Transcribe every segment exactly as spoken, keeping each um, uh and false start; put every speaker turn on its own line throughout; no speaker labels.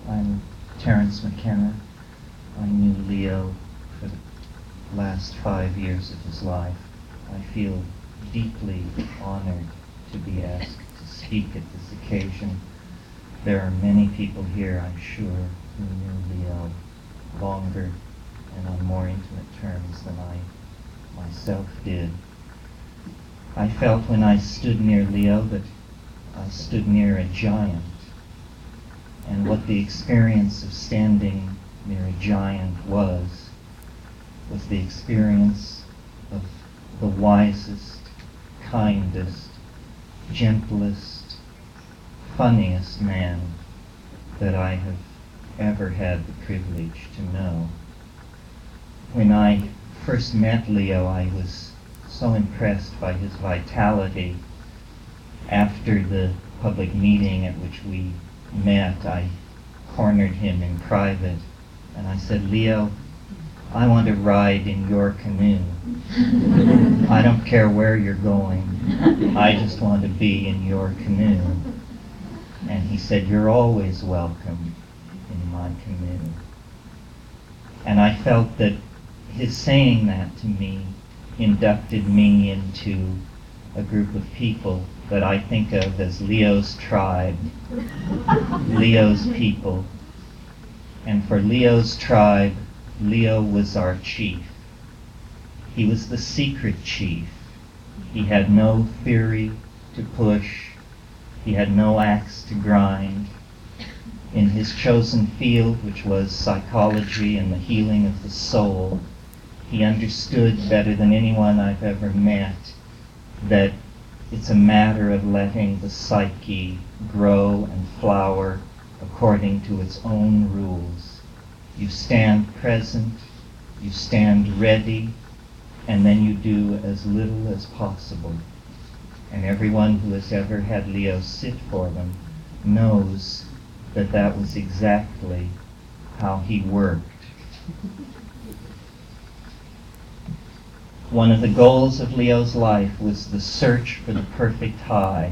I'm Terence McKenna. I knew Leo for the last five years of his life. I feel deeply honored to be asked to speak at this occasion. There are many people here, I'm sure, who knew Leo longer and on more intimate terms than I myself did. I felt when I stood near Leo that I stood near a giant, and what the experience of standing near a giant was, was the experience of the wisest, kindest, gentlest, funniest man that I have ever had the privilege to know. When I first met Leo, I was so impressed by his vitality. After the public meeting at which we met, I cornered him in private, and I said, "Leo, I want to ride in your canoe. I don't care where you're going. I just want to be in your canoe." And he said, "You're always welcome in my canoe." And I felt that his saying that to me inducted me into a group of people that I think of as Leo's tribe, Leo's people. And for Leo's tribe, Leo was our chief. He was the secret chief. He had no theory to push. He had no axe to grind. In his chosen field, which was psychology and the healing of the soul, he understood better than anyone I've ever met that it's a matter of letting the psyche grow and flower according to its own rules. You stand present, you stand ready, and then you do as little as possible. And everyone who has ever had Leo sit for them knows that that was exactly how he worked. One of the goals of Leo's life was the search for the perfect high.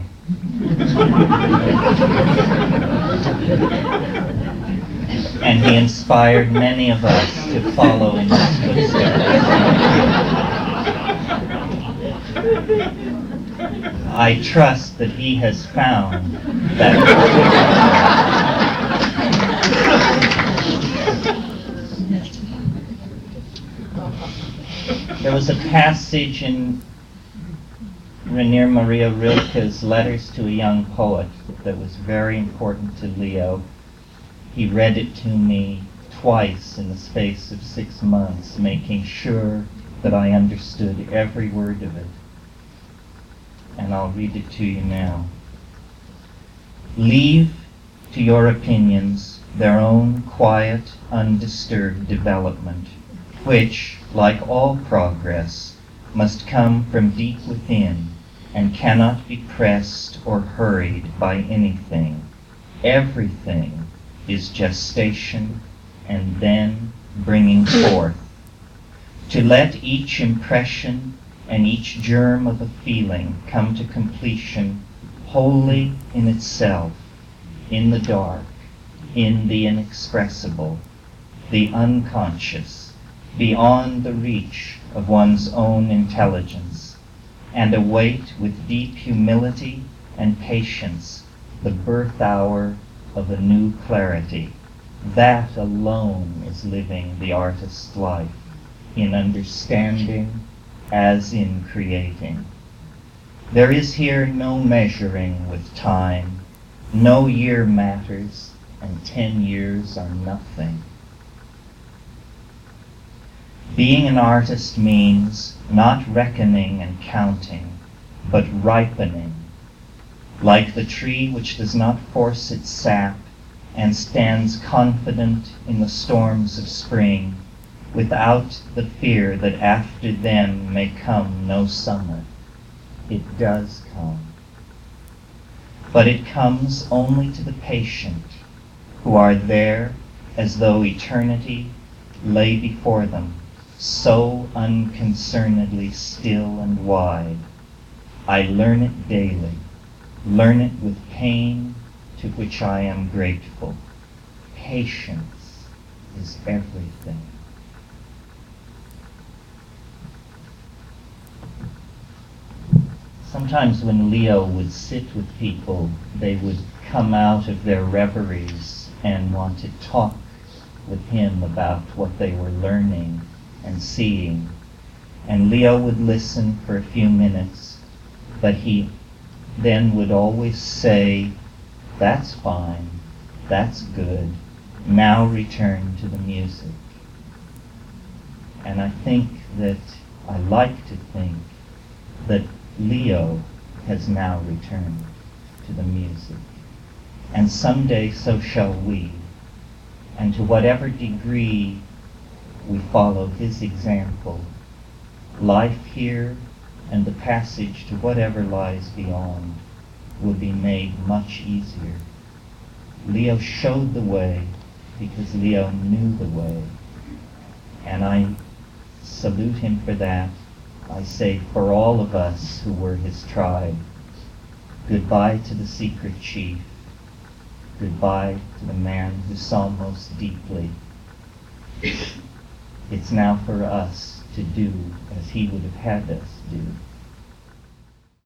And he inspired many of us to follow in his footsteps. I trust that he has found that perfect high. There was a passage in Rainer Maria Rilke's Letters to a Young Poet that was very important to Leo. He read it to me twice in the space of six months, making sure that I understood every word of it. And I'll read it to you now. "Leave to your opinions their own quiet, undisturbed development, which, like all progress, must come from deep within and cannot be pressed or hurried by anything. Everything is gestation and then bringing forth. To let each impression and each germ of a feeling come to completion wholly in itself, in the dark, in the inexpressible, the unconscious, beyond the reach of one's own intelligence, and await with deep humility and patience the birth hour of a new clarity. That alone is living the artist's life, in understanding as in creating. There is here no measuring with time. No year matters, and ten years are nothing. Being an artist means not reckoning and counting, but ripening, like the tree which does not force its sap and stands confident in the storms of spring, without the fear that after them may come no summer. It does come. But it comes only to the patient, who are there as though eternity lay before them, so unconcernedly still and wide. I learn it daily, learn it with pain to which I am grateful. patience is everything. Sometimes when Leo would sit with people, they would come out of their reveries and want to talk with him about what they were learning and seeing. And Leo would listen for a few minutes, but he then would always say, "That's fine, that's good, now return to the music." And I think that, I like to think that Leo has now returned to the music. And someday so shall we. And to whatever degree we follow his example, life here and the passage to whatever lies beyond will be made much easier. Leo showed the way because Leo knew the way. And I salute him for that. I say for all of us who were his tribe, goodbye to the secret chief, goodbye to the man who saw most deeply. It's now for us to do as he would have had us do.